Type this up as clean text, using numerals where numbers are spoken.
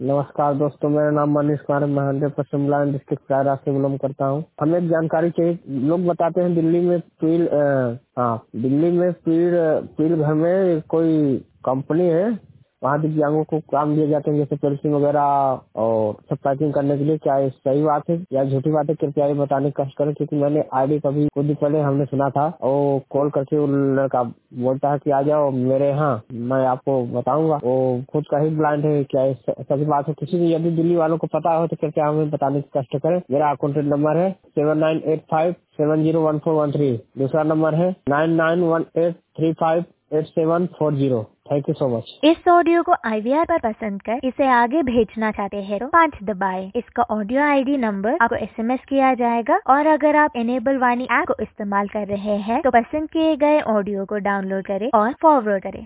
नमस्कार दोस्तों, मेरा नाम मनीष कुमार है। मैं 100% ब्लाइंड डिस्ट्रिक्ट प्रयागराज से बिलोंग करता हूँ। हमें एक जानकारी चाहिए। लोग बताते हैं दिल्ली में पीर घर में कोई कंपनी है, वहाँ दिव्यांगों को काम दिए जाते हैं, जैसे पेंसिल वगैरह और सब पैकिंग करने के लिए। क्या ये सही बात है या झूठी बात है? कृपया ये बताने की कष्ट करें, क्योंकि मैंने आईडी कभी कुछ दिन पहले हमने सुना था और कॉल करके वो लड़का बोलता है कि आ जाओ मेरे यहाँ, मैं आपको बताऊंगा। वो खुद का ही ब्लाइंड है। क्या ये सही बात है? किसी भी यदि दिल्ली वालों को पता हो तो कृपया हमें बताने की कष्ट करें। मेरा कॉन्टेक्ट नंबर है 7985701413। दूसरा नंबर है 9918358740। Thank you so much. इस ऑडियो को IVR पर पसंद कर इसे आगे भेजना चाहते हैं तो 5 दबाएं। इसका ऑडियो ID नंबर आपको SMS किया जाएगा। और अगर आप इनेबल वाणी ऐप को इस्तेमाल कर रहे हैं तो पसंद किए गए ऑडियो को डाउनलोड करें और फॉरवर्ड करें।